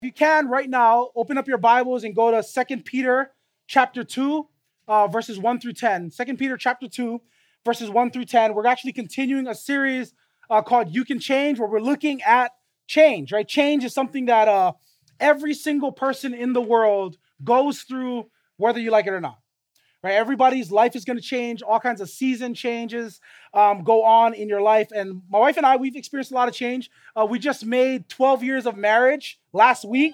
If you can, right now, open up your Bibles and go to 2 Peter chapter 2, verses 1 through 10. 2 Peter chapter 2, verses 1 through 10. We're actually continuing a series called You Can Change, where we're looking at change, right? Change is something that every single person in the world goes through, whether you like it or not. Right? Everybody's life is going to change. All kinds of season changes go on in your life. And my wife and I, we've experienced a lot of change. We just made 12 years of marriage last week.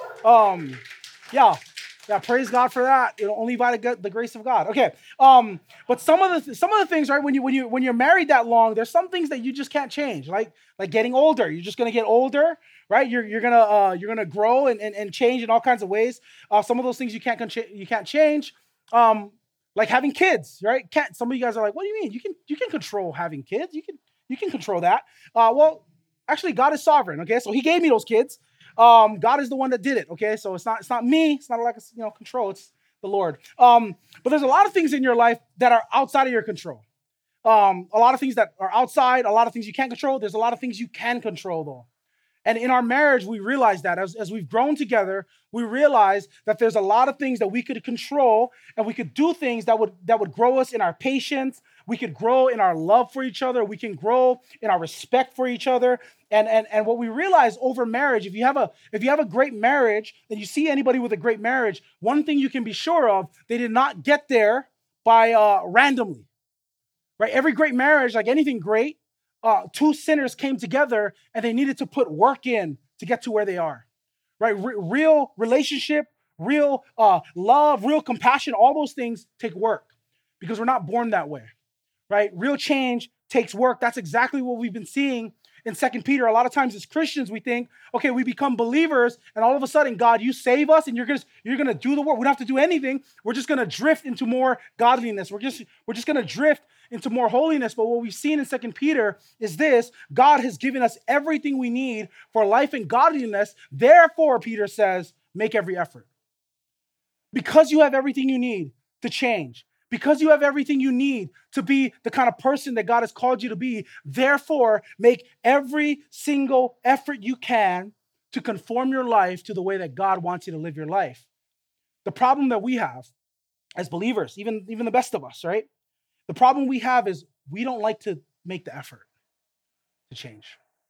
Yeah, praise God for that. Only by the grace of God. Okay. But some of the things, right? When you're married that long, there's some things that you just can't change. Like getting older. You're just going to get older, right? You're gonna grow and change in all kinds of ways. Some of those things you can't change. Like having kids, right? Some of you guys are like, what do you mean? You can control having kids. You can control that. Well, actually, God is sovereign. Okay, so He gave me those kids. God is the one that did it. Okay, so it's not me. It's not like control. It's the Lord. But there's a lot of things in your life that are outside of your control. A lot of things that are outside. A lot of things you can't control. There's a lot of things you can control though. And in our marriage, we realize that as we've grown together, we realize that there's a lot of things that we could control, and we could do things that would grow us in our patience. We could grow in our love for each other. We can grow in our respect for each other. And what we realize over marriage, if you have a great marriage, and you see anybody with a great marriage, one thing you can be sure of, they did not get there by randomly. Right? Every great marriage, like anything great, two sinners came together and they needed to put work in to get to where they are, right? Real relationship, real love, real compassion, all those things take work because we're not born that way, right? Real change takes work. That's exactly what we've been seeing in 2 Peter. A lot of times as Christians, we think, okay, we become believers and all of a sudden, God, you save us and you're gonna do the work. We don't have to do anything. We're just gonna drift into more godliness. We're just gonna drift into more holiness. But what we've seen in 2 Peter is this: God has given us everything we need for life and godliness. Therefore, Peter says, make every effort. Because you have everything you need to change, because you have everything you need to be the kind of person that God has called you to be, therefore, make every single effort you can to conform your life to the way that God wants you to live your life. The problem that we have as believers, even the best of us, right? The problem we have is we don't like to make the effort to change.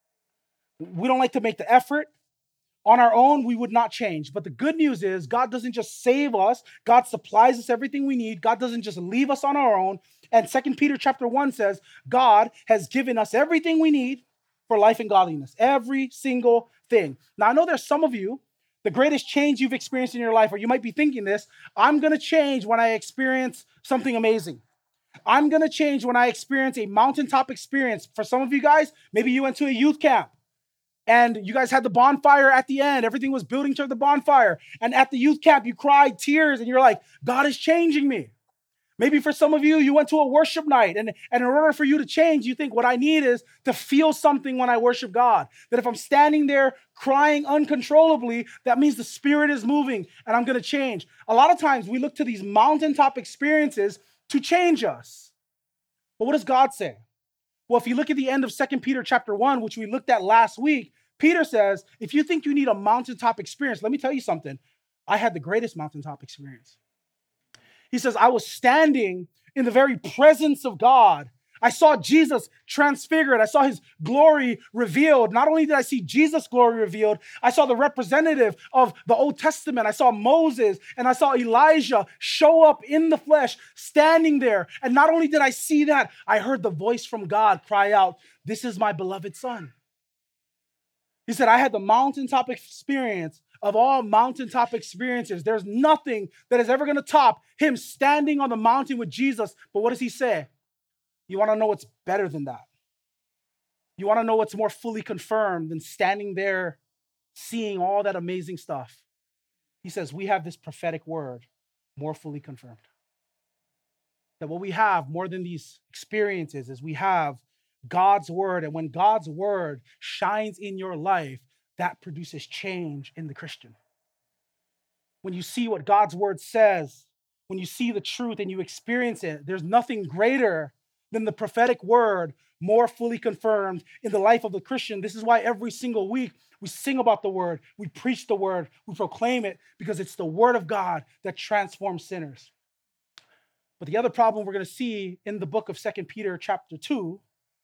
We don't like to make the effort. On our own, we would not change. But the good news is God doesn't just save us. God supplies us everything we need. God doesn't just leave us on our own. And 2 Peter chapter 1 says, God has given us everything we need for life and godliness. Every single thing. Now, I know there's some of you, the greatest change you've experienced in your life, or you might be thinking this, I'm going to change when I experience something amazing. I'm going to change when I experience a mountaintop experience. For some of you guys, maybe you went to a youth camp and you guys had the bonfire at the end. Everything was building toward the bonfire. And at the youth camp, you cried tears and you're like, God is changing me. Maybe for some of you, you went to a worship night and in order for you to change, you think what I need is to feel something when I worship God. That if I'm standing there crying uncontrollably, that means the Spirit is moving and I'm going to change. A lot of times we look to these mountaintop experiences to change us. But what does God say? Well, if you look at the end of 2 Peter chapter 1, which we looked at last week, Peter says, if you think you need a mountaintop experience, let me tell you something. I had the greatest mountaintop experience. He says, I was standing in the very presence of God. I saw Jesus transfigured. I saw his glory revealed. Not only did I see Jesus' glory revealed, I saw the representative of the Old Testament. I saw Moses and I saw Elijah show up in the flesh, standing there. And not only did I see that, I heard the voice from God cry out, this is my beloved son. He said, I had the mountaintop experience of all mountaintop experiences. There's nothing that is ever going to top him standing on the mountain with Jesus. But what does he say? You want to know what's better than that? You want to know what's more fully confirmed than standing there seeing all that amazing stuff? He says, we have this prophetic word more fully confirmed. That what we have more than these experiences is we have God's word. And when God's word shines in your life, that produces change in the Christian. When you see what God's word says, when you see the truth and you experience it, there's nothing greater than the prophetic word more fully confirmed in the life of the Christian. This is why every single week we sing about the word, we preach the word, we proclaim it, because it's the word of God that transforms sinners. But the other problem we're going to see in the book of 2 Peter chapter 2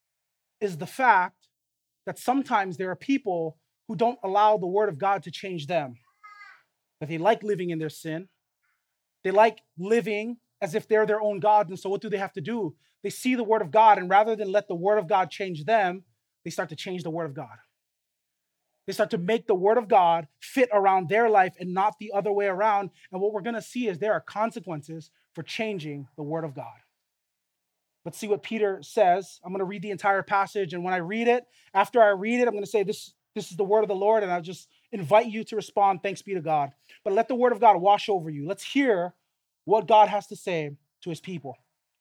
is the fact that sometimes there are people who don't allow the word of God to change them. That they like living in their sin. They like living as if they're their own God. And so what do they have to do? They see the word of God, and rather than let the word of God change them, they start to change the word of God. They start to make the word of God fit around their life and not the other way around. And what we're going to see is there are consequences for changing the word of God. Let's see what Peter says. I'm going to read the entire passage. And when I read it, after I read it, I'm going to say, this is the word of the Lord. And I'll just invite you to respond. Thanks be to God. But let the word of God wash over you. Let's hear what God has to say to his people.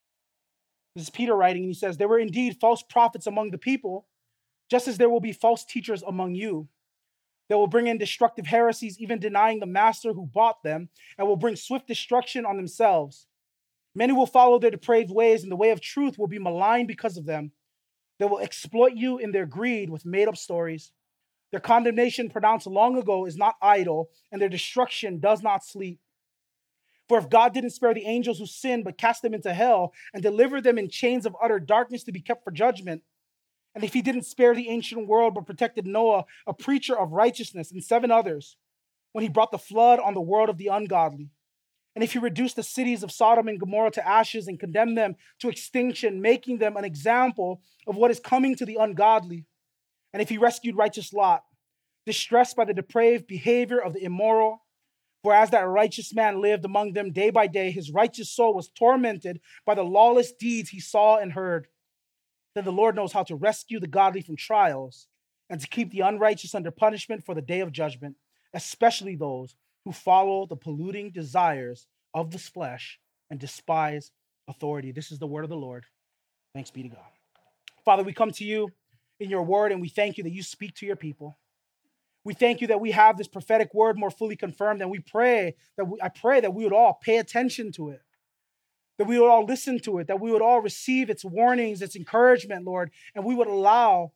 This is Peter writing, and he says, there were indeed false prophets among the people, just as there will be false teachers among you. They will bring in destructive heresies, even denying the master who bought them, and will bring swift destruction on themselves. Many will follow their depraved ways, and the way of truth will be maligned because of them. They will exploit you in their greed with made-up stories. Their condemnation pronounced long ago is not idle, and their destruction does not sleep. For if God didn't spare the angels who sinned, but cast them into hell and delivered them in chains of utter darkness to be kept for judgment, and if he didn't spare the ancient world, but protected Noah, a preacher of righteousness, and 7 others, when he brought the flood on the world of the ungodly, and if he reduced the cities of Sodom and Gomorrah to ashes and condemned them to extinction, making them an example of what is coming to the ungodly, and if he rescued righteous Lot, distressed by the depraved behavior of the immoral, for as that righteous man lived among them day by day, his righteous soul was tormented by the lawless deeds he saw and heard. Then the Lord knows how to rescue the godly from trials and to keep the unrighteous under punishment for the day of judgment, especially those who follow the polluting desires of this flesh and despise authority. This is the word of the Lord. Thanks be to God. Father, we come to you in your word, and we thank you that you speak to your people. We thank you that we have this prophetic word more fully confirmed, and I pray that we would all pay attention to it, that we would all listen to it, that we would all receive its warnings, its encouragement, Lord, and you would allow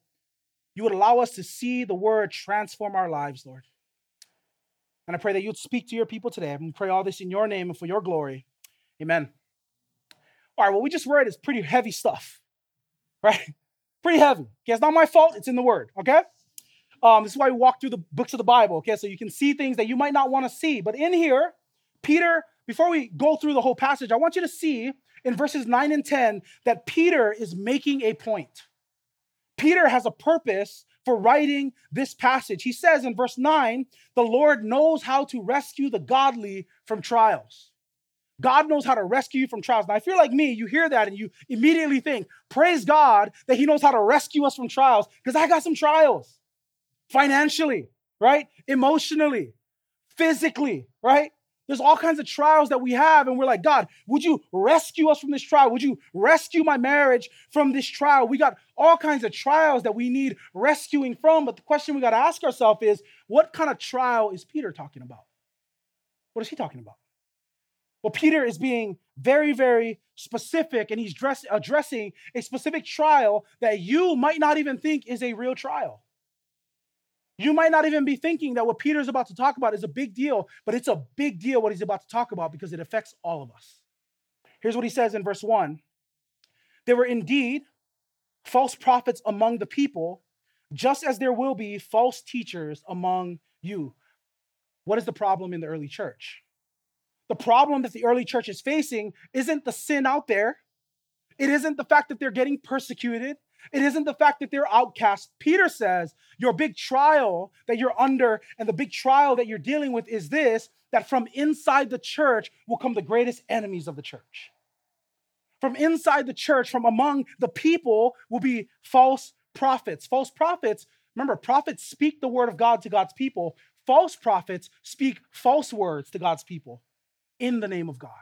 us to see the word transform our lives, Lord. And I pray that you would speak to your people today. And we pray all this in your name and for your glory. Amen. All right, what we just read is pretty heavy stuff, right? Pretty heavy. Okay, it's not my fault. It's in the word, okay? This is why we walk through the books of the Bible, okay? So you can see things that you might not want to see. But in here, Peter, before we go through the whole passage, I want you to see in verses 9 and 10 that Peter is making a point. Peter has a purpose for writing this passage. He says in verse 9, the Lord knows how to rescue the godly from trials. God knows how to rescue you from trials. Now, if you're like me, you hear that and you immediately think, praise God that he knows how to rescue us from trials, because I got some trials. Financially, right? Emotionally, physically, right? There's all kinds of trials that we have, and we're like, God, would you rescue us from this trial? Would you rescue my marriage from this trial? We got all kinds of trials that we need rescuing from, but the question we got to ask ourselves is, what kind of trial is Peter talking about? What is he talking about? Well, Peter is being very, very specific, and he's addressing a specific trial that you might not even think is a real trial. You might not even be thinking that what Peter's about to talk about is a big deal, but it's a big deal what he's about to talk about because it affects all of us. Here's what he says in verse 1. There were indeed false prophets among the people, just as there will be false teachers among you. What is the problem in the early church? The problem that the early church is facing isn't the sin out there. It isn't the fact that they're getting persecuted. It isn't the fact that they're outcast. Peter says your big trial that you're under and the big trial that you're dealing with is this, that from inside the church will come the greatest enemies of the church. From inside the church, from among the people will be false prophets. False prophets, remember, prophets speak the word of God to God's people. False prophets speak false words to God's people in the name of God.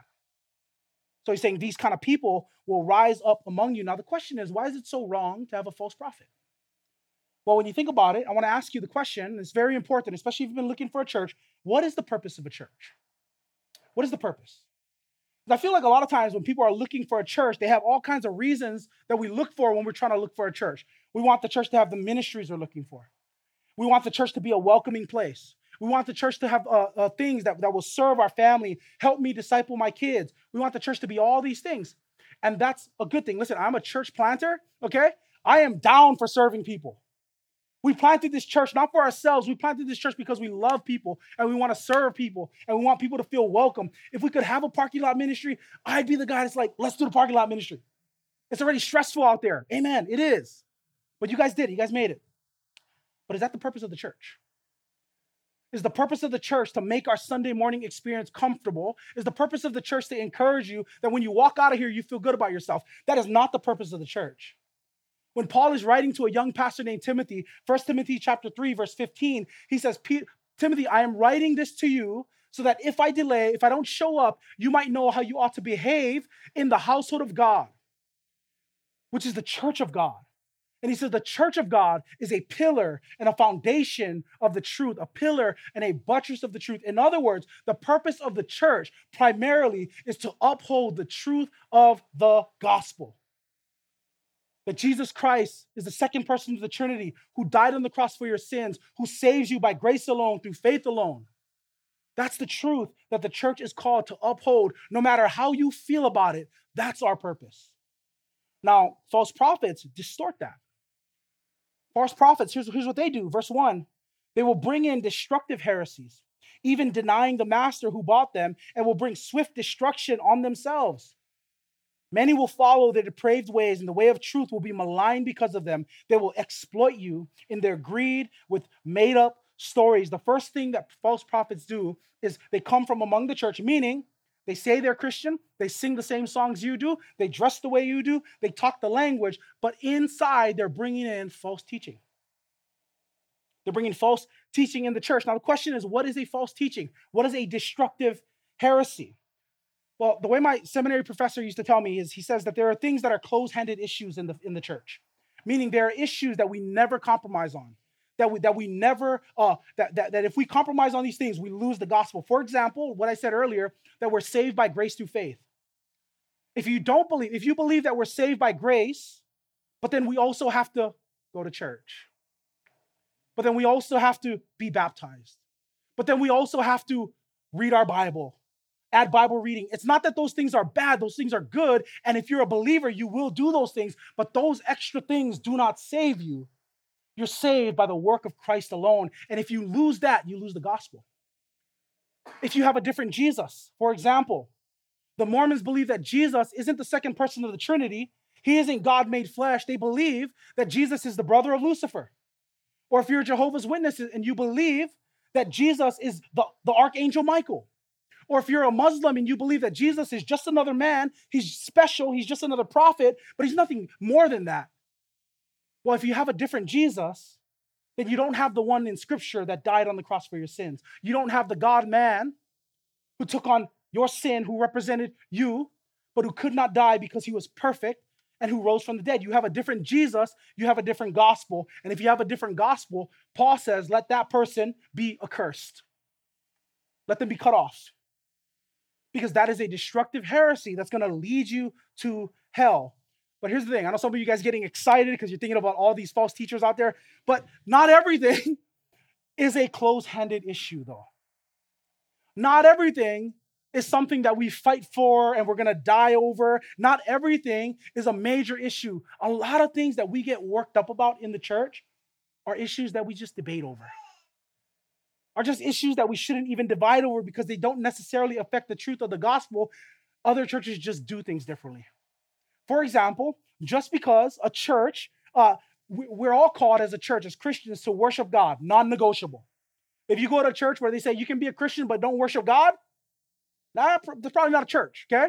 So he's saying these kind of people will rise up among you. Now the question is, why is it so wrong to have a false prophet? Well, when you think about it, I want to ask you the question. It's very important, especially if you've been looking for a church. What is the purpose of a church? What is the purpose? I feel like a lot of times when people are looking for a church, they have all kinds of reasons that we look for when we're trying to look for a church. We want the church to have the ministries we're looking for. We want the church to be a welcoming place. We want the church to have things that will serve our family, help me disciple my kids. We want the church to be all these things. And that's a good thing. Listen, I'm a church planter, okay? I am down for serving people. We planted this church not for ourselves. We planted this church because we love people and we want to serve people and we want people to feel welcome. If we could have a parking lot ministry, I'd be the guy that's like, let's do the parking lot ministry. It's already stressful out there. Amen. It is. But you guys did. You guys made it. But is that the purpose of the church? Is the purpose of the church to make our Sunday morning experience comfortable? Is the purpose of the church to encourage you that when you walk out of here, you feel good about yourself? That is not the purpose of the church. When Paul is writing to a young pastor named Timothy, 1 Timothy chapter 3, verse 15, he says, Timothy, I am writing this to you so that if I delay, if I don't show up, you might know how you ought to behave in the household of God, which is the church of God. And he says the church of God is a pillar and a foundation of the truth, a pillar and a buttress of the truth. In other words, the purpose of the church primarily is to uphold the truth of the gospel. That Jesus Christ is the second person of the Trinity who died on the cross for your sins, who saves you by grace alone, through faith alone. That's the truth that the church is called to uphold, no matter how you feel about it. That's our purpose. Now, false prophets distort that. False prophets, here's what they do. Verse 1, they will bring in destructive heresies, even denying the master who bought them, and will bring swift destruction on themselves. Many will follow their depraved ways, and the way of truth will be maligned because of them. They will exploit you in their greed with made-up stories. The first thing that false prophets do is they come from among the church, meaning they say they're Christian, they sing the same songs you do, they dress the way you do, they talk the language, but inside they're bringing in false teaching. They're bringing false teaching in the church. Now the question is, what is a false teaching? What is a destructive heresy? Well, the way my seminary professor used to tell me is he says that there are things that are close-handed issues in the church, meaning there are issues that we never compromise on, that if we compromise on these things, we lose the gospel. For example, what I said earlier, that we're saved by grace through faith. If you believe that we're saved by grace, but then we also have to go to church, but then we also have to be baptized, but then we also have to read our Bible, add Bible reading. It's not that those things are bad. Those things are good. And if you're a believer, you will do those things. But those extra things do not save you. You're saved by the work of Christ alone. And if you lose that, you lose the gospel. If you have a different Jesus, for example, the Mormons believe that Jesus isn't the second person of the Trinity. He isn't God made flesh. They believe that Jesus is the brother of Lucifer. Or if you're Jehovah's Witnesses and you believe that Jesus is the archangel Michael. Or if you're a Muslim and you believe that Jesus is just another man, he's special, he's just another prophet, but he's nothing more than that. Well, if you have a different Jesus, then you don't have the one in Scripture that died on the cross for your sins. You don't have the God-man who took on your sin, who represented you, but who could not die because he was perfect and who rose from the dead. You have a different Jesus, you have a different gospel. And if you have a different gospel, Paul says, let that person be accursed. Let them be cut off. Because that is a destructive heresy that's going to lead you to hell. But here's the thing. I know some of you guys are getting excited because you're thinking about all these false teachers out there. But not everything is a close-handed issue, though. Not everything is something that we fight for and we're going to die over. Not everything is a major issue. A lot of things that we get worked up about in the church are issues that we just debate over. Are just issues that we shouldn't even divide over because they don't necessarily affect the truth of the gospel. Other churches just do things differently. For example, just because a church, we're all called as a church, as Christians, to worship God, non-negotiable. If you go to a church where they say you can be a Christian but don't worship God, that's probably not a church, okay?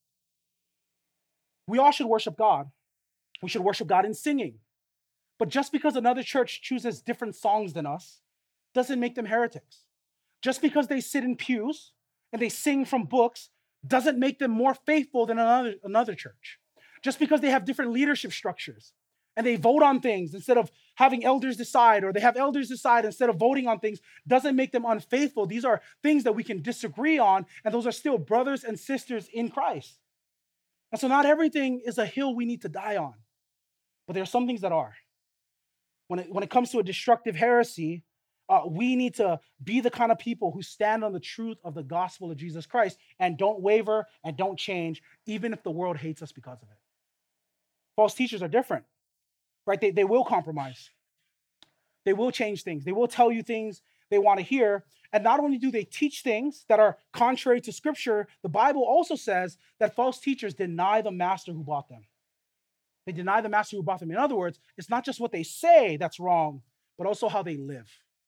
We all should worship God. We should worship God in singing. But just because another church chooses different songs than us, doesn't make them heretics. Just because they sit in pews and they sing from books doesn't make them more faithful than another church. Just because they have different leadership structures and they vote on things instead of having elders decide, or they have elders decide instead of voting on things, doesn't make them unfaithful. These are things that we can disagree on, and those are still brothers and sisters in Christ. And so not everything is a hill we need to die on, but there are some things that are. When it comes to a destructive heresy, we need to be the kind of people who stand on the truth of the gospel of Jesus Christ and don't waver and don't change, even if the world hates us because of it. False teachers are different, right? They will compromise. They will change things. They will tell you things they want to hear. And not only do they teach things that are contrary to Scripture, the Bible also says that false teachers deny the master who bought them. They deny the master who bought them. In other words, it's not just what they say that's wrong, but also how they live.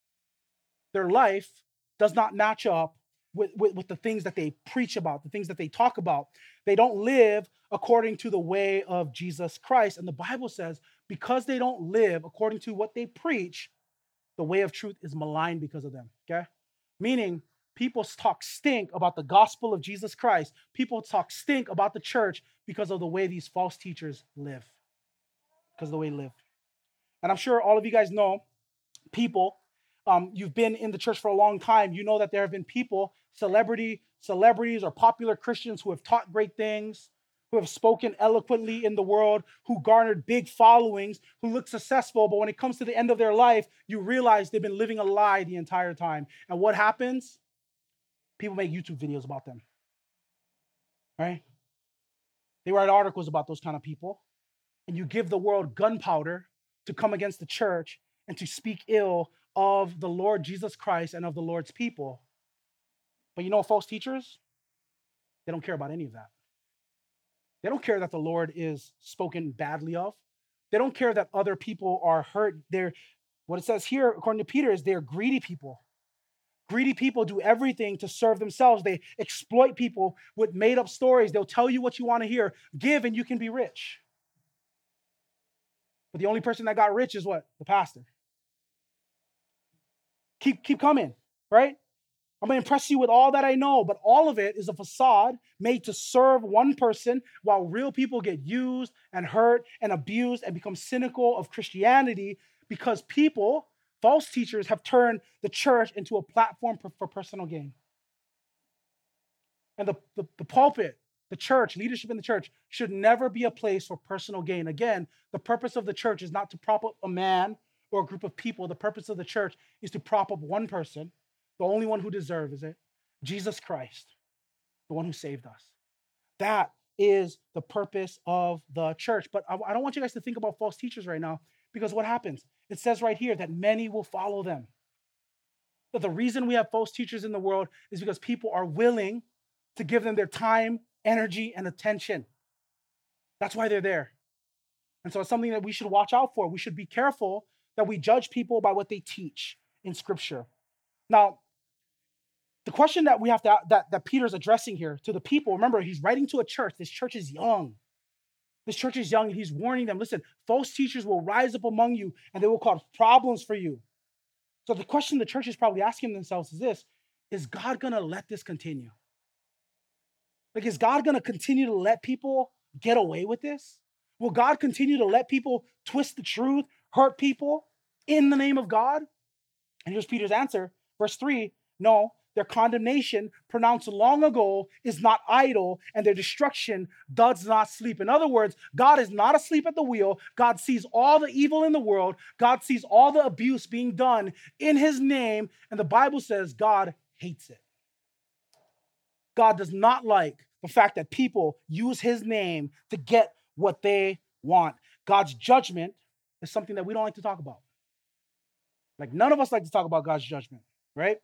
Their life does not match up with the things that they preach about, the things that they talk about. They don't live according to the way of Jesus Christ. And the Bible says, because they don't live according to what they preach, the way of truth is maligned because of them, okay? Meaning, people talk stink about the gospel of Jesus Christ. People talk stink about the church because of the way these false teachers live. Because of the way they live. And I'm sure all of you guys know people, you've been in the church for a long time. You know that there have been people, celebrities or popular Christians who have taught great things, who have spoken eloquently in the world, who garnered big followings, who look successful, but when it comes to the end of their life, you realize they've been living a lie the entire time. And what happens? People make YouTube videos about them, right? They write articles about those kind of people, and you give the world gunpowder to come against the church and to speak ill of the Lord Jesus Christ and of the Lord's people. But you know, false teachers, they don't care about any of that. They don't care that the Lord is spoken badly of. They don't care that other people are hurt. What it says here, according to Peter, is they're greedy people. Greedy people do everything to serve themselves. They exploit people with made-up stories. They'll tell you what you want to hear. Give and you can be rich. But the only person that got rich is what? The pastor. Keep coming, right? I'm going to impress you with all that I know, but all of it is a facade made to serve one person while real people get used and hurt and abused and become cynical of Christianity because people, false teachers, have turned the church into a platform for personal gain. And the pulpit, the church, leadership in the church should never be a place for personal gain. Again, the purpose of the church is not to prop up a man or a group of people. The purpose of the church is to prop up one person, the only one who deserves it, Jesus Christ, the one who saved us. That is the purpose of the church. But I don't want you guys to think about false teachers right now, because what happens? It says right here that many will follow them. That the reason we have false teachers in the world is because people are willing to give them their time, energy, and attention. That's why they're there. And so it's something that we should watch out for. We should be careful that we judge people by what they teach in Scripture. Now, the question that we have to that Peter's addressing here to the people, remember, he's writing to a church. This church is young. This church is young, and he's warning them, listen, false teachers will rise up among you, and they will cause problems for you. So the question the church is probably asking themselves is this: is God going to let this continue? Like, is God going to continue to let people get away with this? Will God continue to let people twist the truth, hurt people in the name of God? And here's Peter's answer. Verse 3, no, their condemnation pronounced long ago is not idle, and their destruction does not sleep. In other words, God is not asleep at the wheel. God sees all the evil in the world. God sees all the abuse being done in his name, and the Bible says God hates it. God does not like the fact that people use his name to get what they want. God's judgment is something that we don't like to talk about. Like, none of us like to talk about God's judgment, right?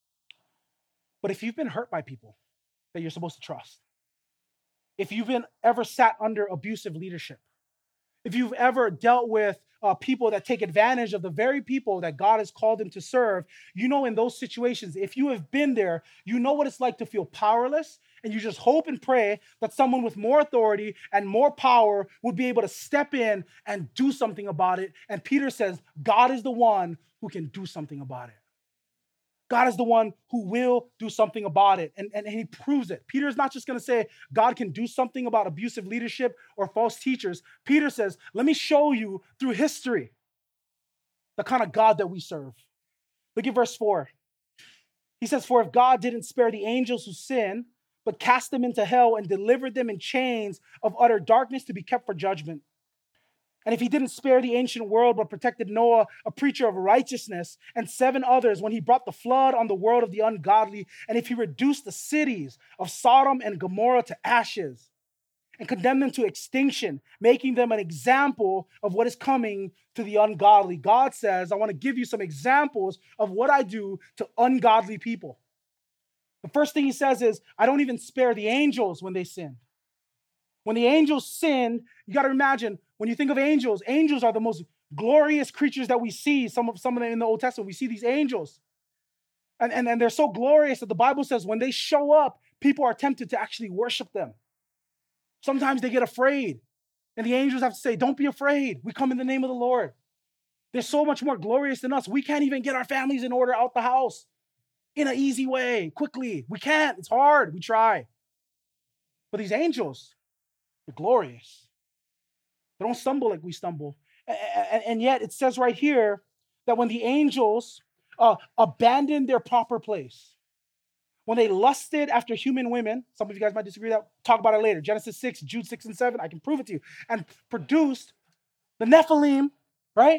But if you've been hurt by people that you're supposed to trust, if you've been ever sat under abusive leadership, if you've ever dealt with people that take advantage of the very people that God has called them to serve, you know, in those situations, if you have been there, you know what it's like to feel powerless, and you just hope and pray that someone with more authority and more power would be able to step in and do something about it. And Peter says, God is the one who can do something about it. God is the one who will do something about it. And he proves it. Peter is not just going to say God can do something about abusive leadership or false teachers. Peter says, let me show you through history the kind of God that we serve. Look at verse 4. He says, for if God didn't spare the angels who sin, but cast them into hell and delivered them in chains of utter darkness to be kept for judgment. And if he didn't spare the ancient world, but protected Noah, a preacher of righteousness, and 7 others when he brought the flood on the world of the ungodly, and if he reduced the cities of Sodom and Gomorrah to ashes and condemned them to extinction, making them an example of what is coming to the ungodly. God says, I want to give you some examples of what I do to ungodly people. The first thing he says is, I don't even spare the angels when they sin. When the angels sin, you got to imagine, when you think of angels, angels are the most glorious creatures that we see. Some of them in the Old Testament, we see these angels. And they're so glorious that the Bible says when they show up, people are tempted to actually worship them. Sometimes they get afraid. And the angels have to say, don't be afraid. We come in the name of the Lord. They're so much more glorious than us. We can't even get our families in order out the house in an easy way, quickly. We can't. It's hard. We try. But these angels, they're glorious. They don't stumble like we stumble. And yet it says right here that when the angels abandoned their proper place, when they lusted after human women, some of you guys might disagree with that, talk about it later. Genesis 6, Jude 6 and 7, I can prove it to you. And produced the Nephilim, right?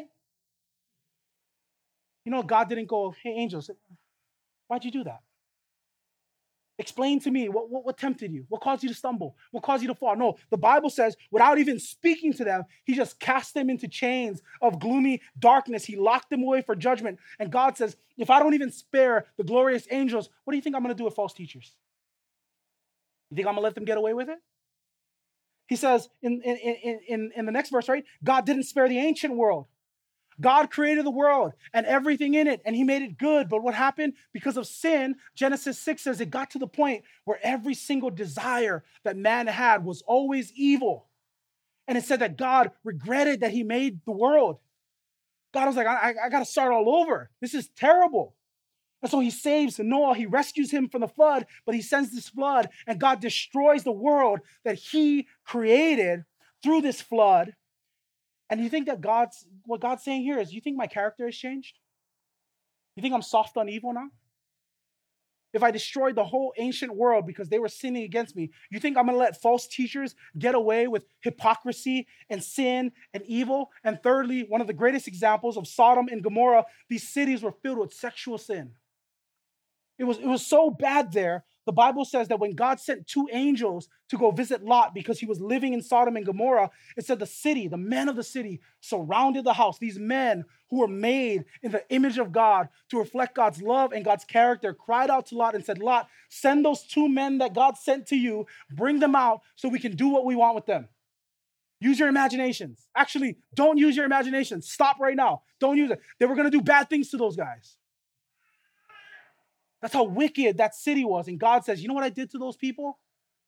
You know, God didn't go, hey, angels, why'd you do that? Explain to me what tempted you? What caused you to stumble? What caused you to fall? No, the Bible says without even speaking to them, he just cast them into chains of gloomy darkness. He locked them away for judgment. And God says, if I don't even spare the glorious angels, what do you think I'm going to do with false teachers? You think I'm going to let them get away with it? He says in the next verse, right? God didn't spare the ancient world. God created the world and everything in it, and he made it good. But what happened? Because of sin, Genesis 6 says it got to the point where every single desire that man had was always evil. And it said that God regretted that he made the world. God was like, I got to start all over. This is terrible. And so he saves Noah. He rescues him from the flood, but he sends this flood, and God destroys the world that he created through this flood. And you think that what God's saying here is, you think my character has changed? You think I'm soft on evil now? If I destroyed the whole ancient world because they were sinning against me, you think I'm going to let false teachers get away with hypocrisy and sin and evil? And thirdly, one of the greatest examples of Sodom and Gomorrah, these cities were filled with sexual sin. It was so bad there. The Bible says that when God sent 2 angels to go visit Lot because he was living in Sodom and Gomorrah, it said the men of the city surrounded the house. These men who were made in the image of God to reflect God's love and God's character cried out to Lot and said, Lot, send those 2 men that God sent to you, bring them out so we can do what we want with them. Use your imaginations. Actually, don't use your imagination. Stop right now. Don't use it. They were going to do bad things to those guys. That's how wicked that city was. And God says, you know what I did to those people?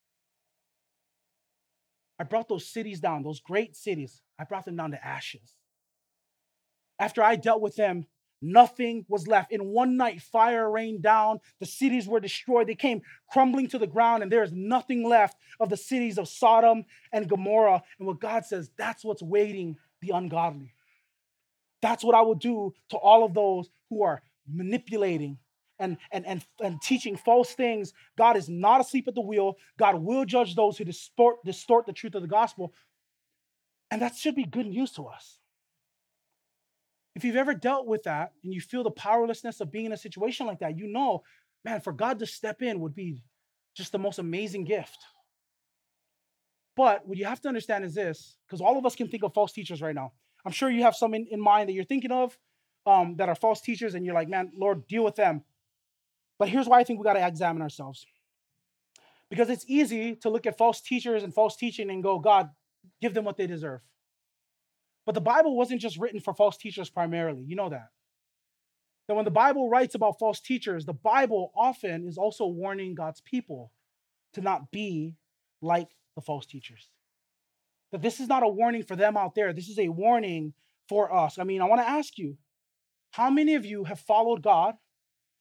I brought those cities down, those great cities. I brought them down to ashes. After I dealt with them, nothing was left. In one night, fire rained down. The cities were destroyed. They came crumbling to the ground, and there is nothing left of the cities of Sodom and Gomorrah. And what God says, that's what's waiting the ungodly. That's what I will do to all of those who are manipulating and teaching false things. God is not asleep at the wheel. God will judge those who distort the truth of the gospel. And that should be good news to us. If you've ever dealt with that and you feel the powerlessness of being in a situation like that, you know, man, for God to step in would be just the most amazing gift. But what you have to understand is this, because all of us can think of false teachers right now. I'm sure you have some in mind that you're thinking of that are false teachers, and you're like, man, Lord, deal with them. But here's why I think we got to examine ourselves. Because it's easy to look at false teachers and false teaching and go, God, give them what they deserve. But the Bible wasn't just written for false teachers primarily. You know that. That when the Bible writes about false teachers, the Bible often is also warning God's people to not be like the false teachers. That this is not a warning for them out there. This is a warning for us. I mean, I want to ask you, how many of you have followed God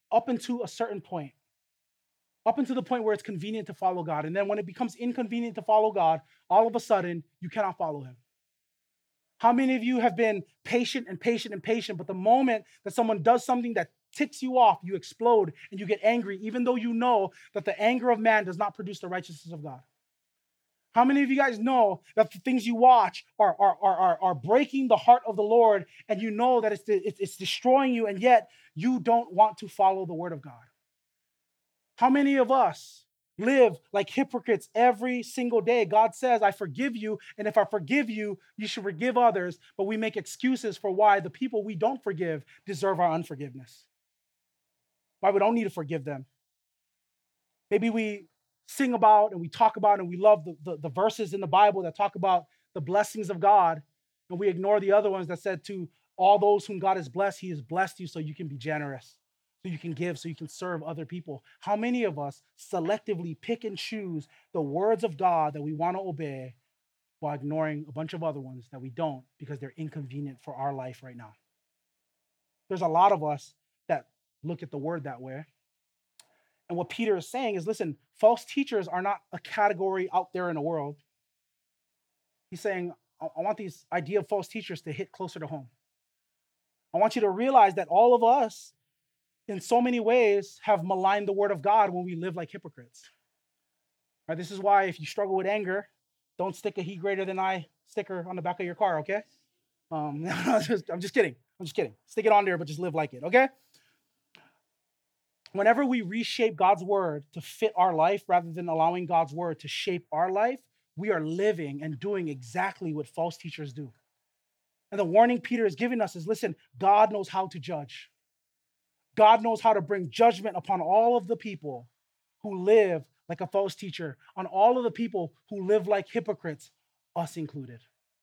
up into a certain point, up into the point where it's convenient to follow God. And then when it becomes inconvenient to follow God, all of a sudden, you cannot follow him. How many of you have been patient and patient and patient, but the moment that someone does something that ticks you off, you explode and you get angry, even though you know that the anger of man does not produce the righteousness of God? How many of you guys know that the things you watch are breaking the heart of the Lord, and you know that it's destroying you, and yet you don't want to follow the word of God? How many of us live like hypocrites every single day? God says, I forgive you, and if I forgive you, you should forgive others, but we make excuses for why the people we don't forgive deserve our unforgiveness, why we don't need to forgive them. Maybe we sing about and we talk about and we love the verses in the Bible that talk about the blessings of God, and we ignore the other ones that said to all those whom God has blessed, he has blessed you so you can be generous, so you can give, so you can serve other people. How many of us selectively pick and choose the words of God that we want to obey while ignoring a bunch of other ones that we don't because they're inconvenient for our life right now? There's a lot of us that look at the word that way. And what Peter is saying is, listen, false teachers are not a category out there in the world. He's saying, I want these idea of false teachers to hit closer to home. I want you to realize that all of us, in so many ways, have maligned the word of God when we live like hypocrites. Right, this is why if you struggle with anger, don't stick a he greater than I sticker on the back of your car, okay? I'm just kidding. Stick it on there, but just live like it, okay? Whenever we reshape God's word to fit our life rather than allowing God's word to shape our life, we are living and doing exactly what false teachers do. And the warning Peter is giving us is, listen, God knows how to judge. God knows how to bring judgment upon all of the people who live like a false teacher, on all of the people who live like hypocrites, us included.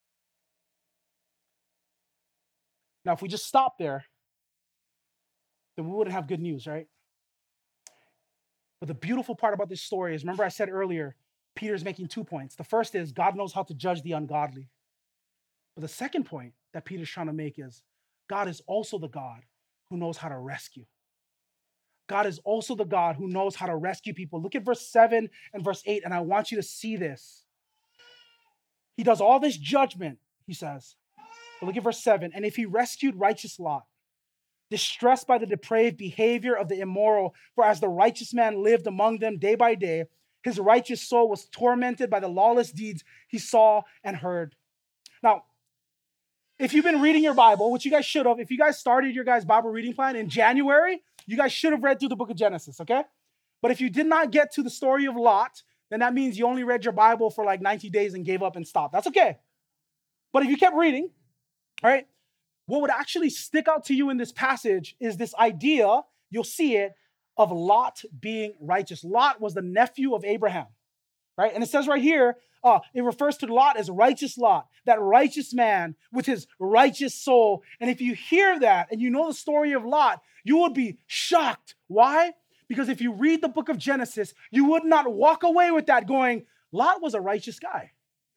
Now, if we just stop there, then we wouldn't have good news, right? But the beautiful part about this story is, remember I said earlier, Peter's making 2 points. The first is God knows how to judge the ungodly. But the second point that Peter's trying to make is God is also the God who knows how to rescue. God is also the God who knows how to rescue people. Look at verse 7 and verse 8, and I want you to see this. He does all this judgment, he says. But look at verse 7. And if he rescued righteous Lot, distressed by the depraved behavior of the immoral, for as the righteous man lived among them day by day, his righteous soul was tormented by the lawless deeds he saw and heard. Now, if you've been reading your Bible, which you guys should have, if you guys started your guys' Bible reading plan in January, you guys should have read through the book of Genesis, okay? But if you did not get to the story of Lot, then that means you only read your Bible for like 90 days and gave up and stopped. That's okay. But if you kept reading, all right, what would actually stick out to you in this passage is this idea, you'll see it, of Lot being righteous. Lot was the nephew of Abraham, right? And it says right here, it refers to Lot as righteous Lot, that righteous man with his righteous soul. And if you hear that and you know the story of Lot, you would be shocked. Why? Because if you read the book of Genesis, you would not walk away with that going, Lot was a righteous guy.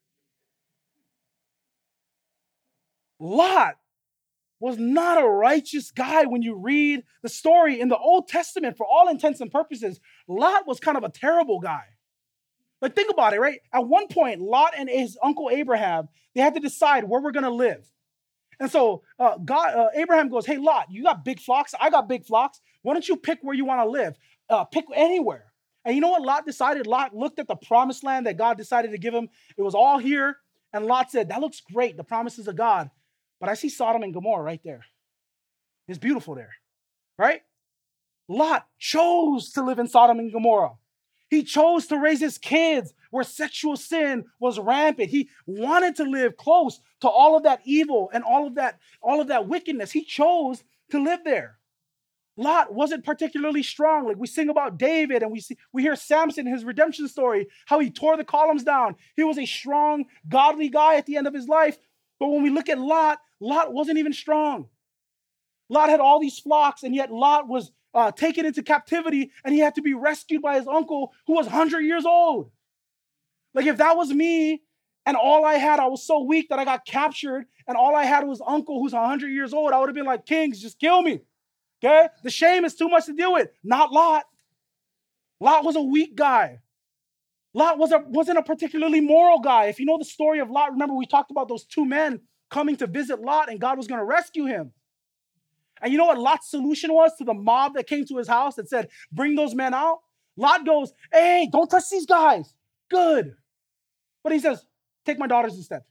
Lot was not a righteous guy when you read the story in the Old Testament. For all intents and purposes, Lot was kind of a terrible guy. Like, think about it, right? At one point, Lot and his uncle Abraham, they had to decide where we're going to live. And so Abraham goes, hey, Lot, you got big flocks. I got big flocks. Why don't you pick where you want to live? Pick anywhere. And you know what Lot decided? Lot looked at the promised land that God decided to give him. It was all here. And Lot said, that looks great, the promises of God. But I see Sodom and Gomorrah right there. It's beautiful there, right? Lot chose to live in Sodom and Gomorrah. He chose to raise his kids where sexual sin was rampant. He wanted to live close to all of that evil and all of that wickedness. He chose to live there. Lot wasn't particularly strong. Like we sing about David and we hear Samson, his redemption story, how he tore the columns down. He was a strong, godly guy at the end of his life. But when we look at Lot, Lot wasn't even strong. Lot had all these flocks, and yet Lot was taken into captivity, and he had to be rescued by his uncle who was 100 years old. Like if that was me, and all I had, I was so weak that I got captured, and all I had was uncle who's 100 years old, I would have been like, Kings, just kill me. Okay? The shame is too much to deal with. Not Lot. Lot was a weak guy. Lot wasn't a particularly moral guy. If you know the story of Lot, remember we talked about those two men coming to visit Lot and God was going to rescue him. And you know what Lot's solution was to the mob that came to his house that said, bring those men out? Lot goes, hey, don't touch these guys. Good. But he says, take my daughters instead.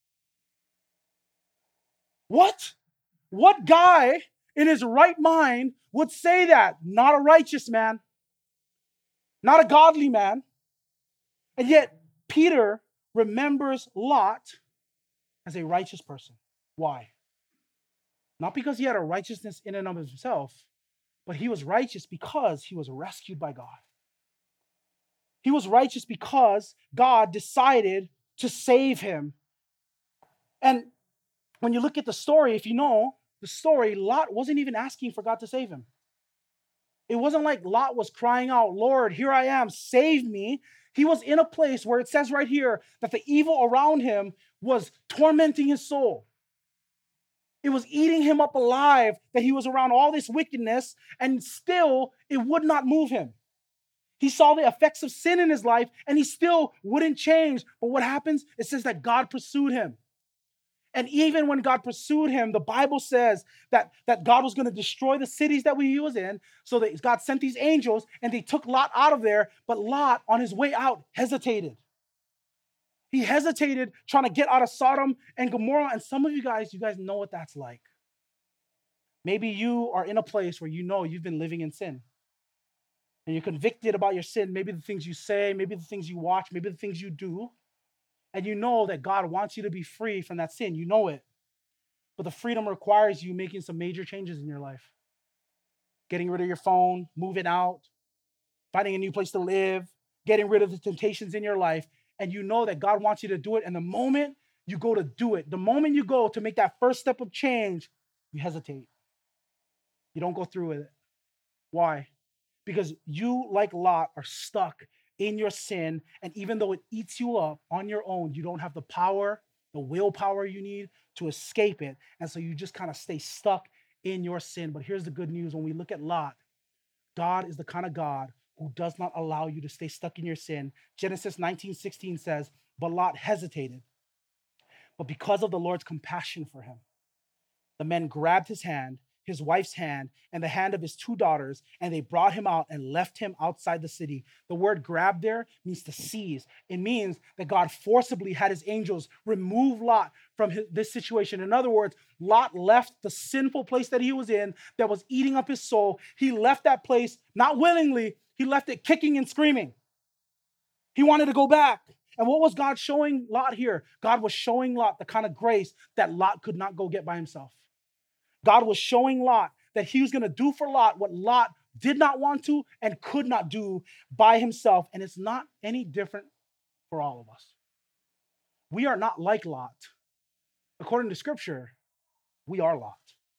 What? What guy in his right mind would say that? Not a righteous man. Not a godly man. And yet, Peter remembers Lot as a righteous person. Why? Not because he had a righteousness in and of himself, but he was righteous because he was rescued by God. He was righteous because God decided to save him. And when you look at the story, if you know the story, Lot wasn't even asking for God to save him. It wasn't like Lot was crying out, Lord, here I am, save me. He was in a place where it says right here that the evil around him was tormenting his soul. It was eating him up alive that he was around all this wickedness, and still it would not move him. He saw the effects of sin in his life, and he still wouldn't change. But what happens? It says that God pursued him. And even when God pursued him, the Bible says that God was going to destroy the cities that he was in. So that God sent these angels and they took Lot out of there. But Lot, on his way out, hesitated. He hesitated trying to get out of Sodom and Gomorrah. And some of you guys know what that's like. Maybe you are in a place where you know you've been living in sin. And you're convicted about your sin. Maybe the things you say, maybe the things you watch, maybe the things you do. And you know that God wants you to be free from that sin. You know it. But the freedom requires you making some major changes in your life. Getting rid of your phone, moving out, finding a new place to live, getting rid of the temptations in your life. And you know that God wants you to do it. And the moment you go to do it, the moment you go to make that first step of change, you hesitate. You don't go through with it. Why? Because you, like Lot, are stuck in your sin, and even though it eats you up on your own, you don't have the power, the willpower you need to escape it, and so you just kind of stay stuck in your sin. But here's the good news. When we look at Lot, God is the kind of God who does not allow you to stay stuck in your sin. Genesis 19:16 says, but Lot hesitated. But because of the Lord's compassion for him, the men grabbed his hand, his wife's hand, and the hand of his two daughters, and they brought him out and left him outside the city. The word grab there means to seize. It means that God forcibly had his angels remove Lot from this situation. In other words, Lot left the sinful place that he was in that was eating up his soul. He left that place, not willingly, he left it kicking and screaming. He wanted to go back. And what was God showing Lot here? God was showing Lot the kind of grace that Lot could not go get by himself. God was showing Lot that he was going to do for Lot what Lot did not want to and could not do by himself. And it's not any different for all of us. We are not like Lot. According to Scripture, we are Lot.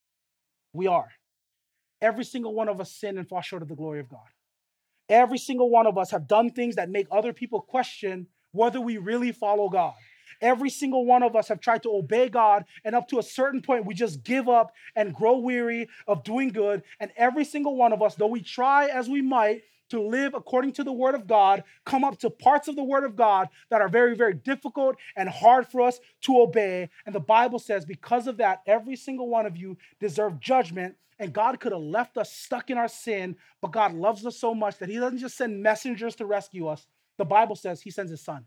We are. Every single one of us sin and fall short of the glory of God. Every single one of us have done things that make other people question whether we really follow God. Every single one of us have tried to obey God, and up to a certain point, we just give up and grow weary of doing good. And every single one of us, though we try as we might to live according to the Word of God, come up to parts of the Word of God that are very, very difficult and hard for us to obey. And the Bible says, because of that, every single one of you deserve judgment. And God could have left us stuck in our sin, but God loves us so much that he doesn't just send messengers to rescue us. The Bible says he sends his son.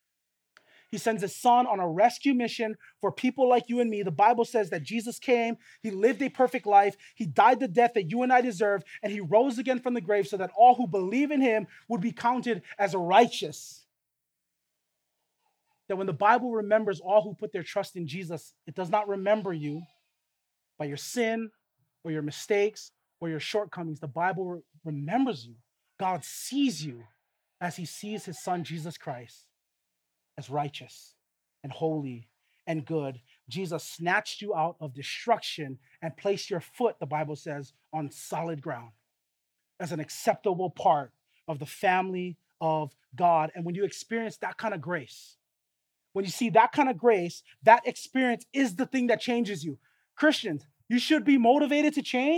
He sends his son on a rescue mission for people like you and me. The Bible says that Jesus came, he lived a perfect life, he died the death that you and I deserve, and he rose again from the grave so that all who believe in him would be counted as righteous. That when the Bible remembers all who put their trust in Jesus, it does not remember you by your sin or your mistakes or your shortcomings. The Bible remembers you. God sees you as he sees his son, Jesus Christ, as righteous and holy and good. Jesus snatched you out of destruction and placed your foot, the Bible says, on solid ground as an acceptable part of the family of God. And when you experience that kind of grace, when you see that kind of grace, that experience is the thing that changes you. Christians, you should be motivated to change,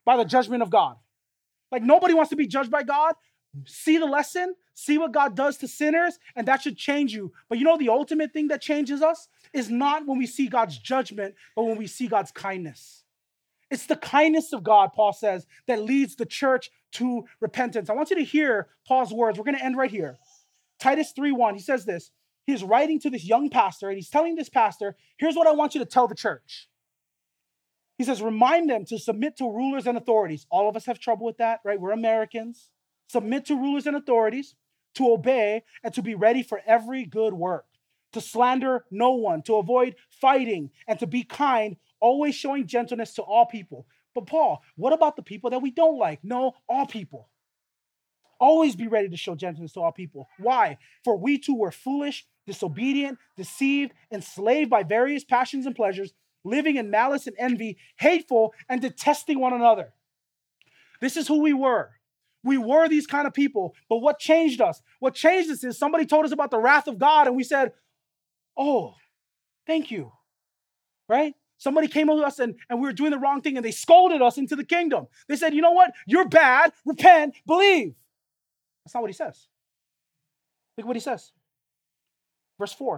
by the judgment of God. Like nobody wants to be judged by God. See the lesson, see what God does to sinners, and that should change you. But you know, the ultimate thing that changes us is not when we see God's judgment, but when we see God's kindness. It's the kindness of God, Paul says, that leads the church to repentance. I want you to hear Paul's words. We're going to end right here. Titus 3:1, he says this. He's writing to this young pastor, and he's telling this pastor, here's what I want you to tell the church. He says, remind them to submit to rulers and authorities. All of us have trouble with that, right? We're Americans. Submit to rulers and authorities, to obey, and to be ready for every good work, to slander no one, to avoid fighting, and to be kind, always showing gentleness to all people. But Paul, what about the people that we don't like? No, all people. Always be ready to show gentleness to all people. Why? For we too were foolish, disobedient, deceived, enslaved by various passions and pleasures, living in malice and envy, hateful, and detesting one another. This is who we were. We were these kind of people. But what changed us? What changed us is somebody told us about the wrath of God, and we said, oh, thank you. Right? Somebody came to us and we were doing the wrong thing, and they scolded us into the kingdom. They said, you know what? You're bad. Repent. Believe. That's not what he says. Look what he says. Verse 4.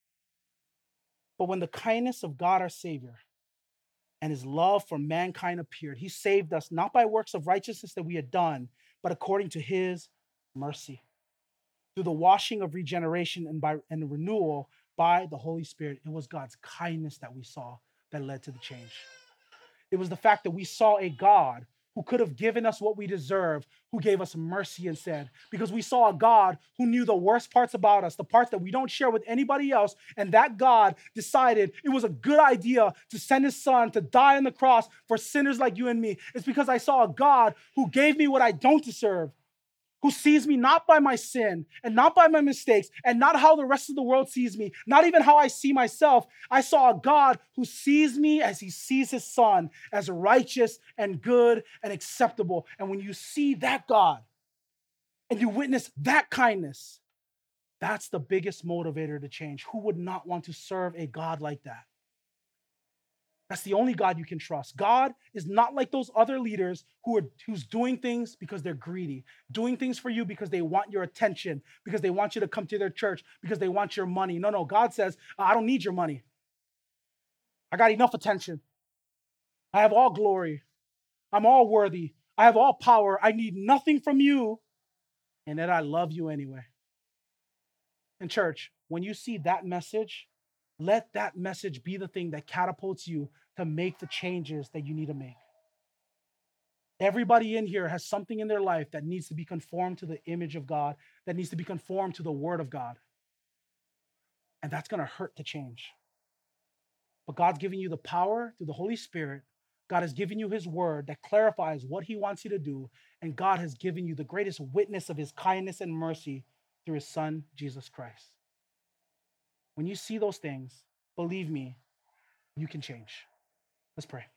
But when the kindness of God our Savior and his love for mankind appeared, he saved us not by works of righteousness that we had done, but according to his mercy, through the washing of regeneration and renewal by the Holy Spirit. It was God's kindness that we saw that led to the change. It was the fact that we saw a God who could have given us what we deserve, who gave us mercy instead. Because we saw a God who knew the worst parts about us, the parts that we don't share with anybody else. And that God decided it was a good idea to send his son to die on the cross for sinners like you and me. It's because I saw a God who gave me what I don't deserve, who sees me not by my sin and not by my mistakes and not how the rest of the world sees me, not even how I see myself. I saw a God who sees me as he sees his son, as righteous and good and acceptable. And when you see that God and you witness that kindness, that's the biggest motivator to change. Who would not want to serve a God like that? That's the only God you can trust. God is not like those other leaders who's doing things because they're greedy, doing things for you because they want your attention, because they want you to come to their church, because they want your money. No, God says, I don't need your money. I got enough attention. I have all glory. I'm all worthy. I have all power. I need nothing from you, and that I love you anyway. And church, when you see that message, let that message be the thing that catapults you to make the changes that you need to make. Everybody in here has something in their life that needs to be conformed to the image of God, that needs to be conformed to the word of God. And that's going to hurt to change. But God's giving you the power through the Holy Spirit. God has given you his word that clarifies what he wants you to do. And God has given you the greatest witness of his kindness and mercy through his son, Jesus Christ. When you see those things, believe me, you can change. Let's pray.